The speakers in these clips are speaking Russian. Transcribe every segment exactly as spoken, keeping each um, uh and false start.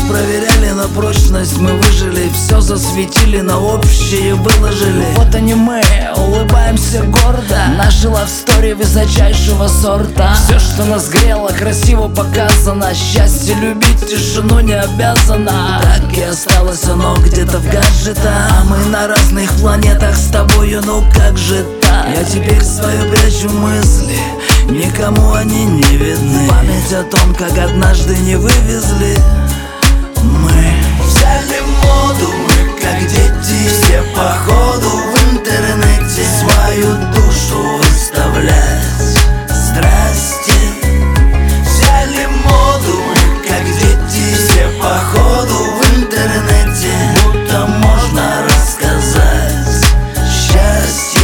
проверяли на прочность, мы выжили, все засветили, на общее выложили. Вот они мы, улыбаемся гордо, наши лавстори высочайшего сорта. Все, что нас грело, красиво показано, счастье любить, тишину не обязано. Так и осталось оно где-то в гаджетах, а мы на разных планетах с тобою, ну как же так? Я теперь свою прячу мысли, никому они не видны. Память о том, как однажды не вывезли. Мы взяли моду, мы как дети, все походу в интернете свою душу выставлять. Здрасте. Взяли моду, мы как дети, все походу в интернете, будто можно рассказать счастье.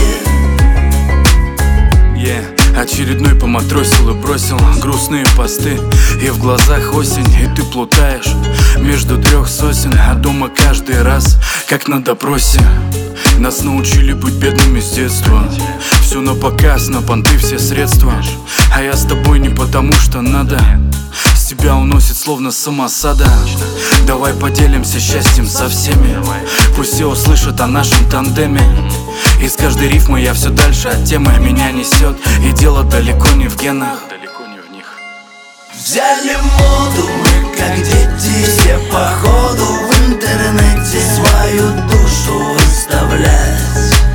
Yeah. Очередной поматросил и бросил грустные посты, и в глазах осень, и ты плутаешь между трех сосен, а дома каждый раз, как на допросе. Нас научили быть бедными с детства, все на показ, на понты все средства. А я с тобой не потому, что надо, с тебя уносит словно самосада. Давай поделимся счастьем со всеми, пусть все услышат о нашем тандеме. И с каждой рифмой я все дальше от темы, меня несет, и дело далеко не в генах, далеко не в них. Взяли моду, мы как дети, все походу в интернете свою душу выставлять.